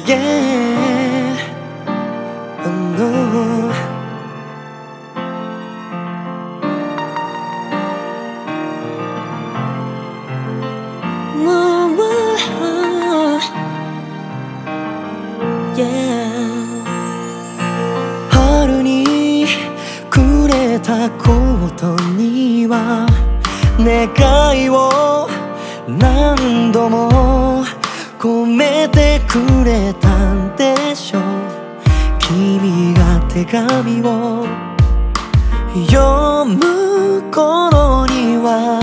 Yeah, oh no. Yeah. 春にくれたことには願いを何度も込めてくれたんでしょう。君が手紙を読む頃には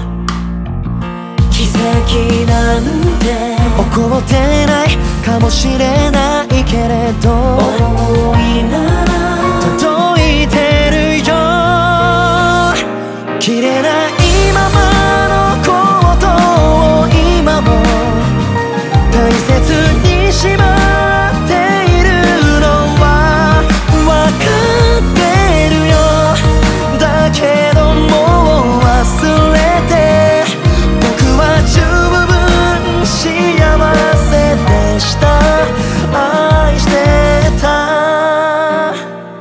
奇跡なんて起こってないかもしれないけれど思いなら届いてるよ。切れないままのことを今も大切にしまっているのは分かってるよ。だけどもう忘れて僕は十分幸せでした。愛してた。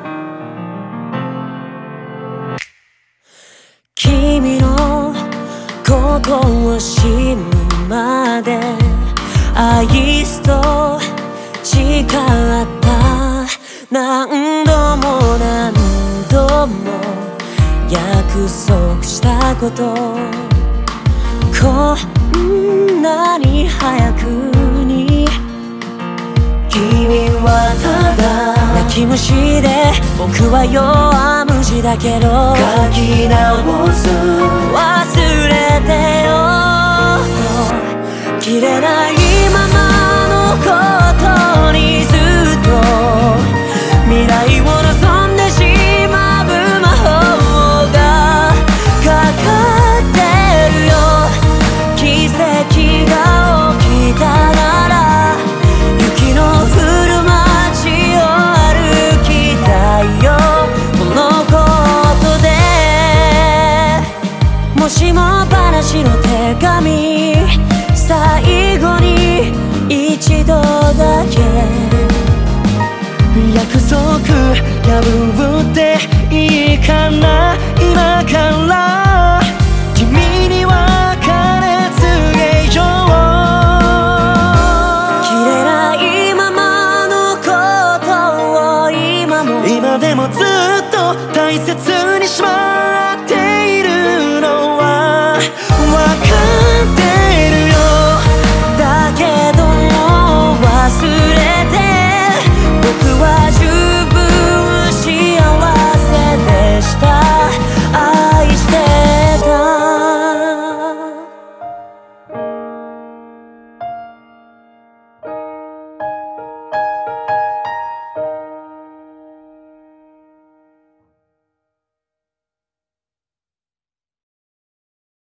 君のことを死ぬまで愛すと誓った何度も何度も約束したことこんなに早くに君はただ泣き虫で僕は弱虫だけど書き直す忘れてよと切れないままのことにずっと未来を望んでしまう魔法がかかってるよ。奇跡が起きたなら雪の降る街を歩きたいよ。このことでもしも話の手紙最後に一度だけ約束破っていいかな今から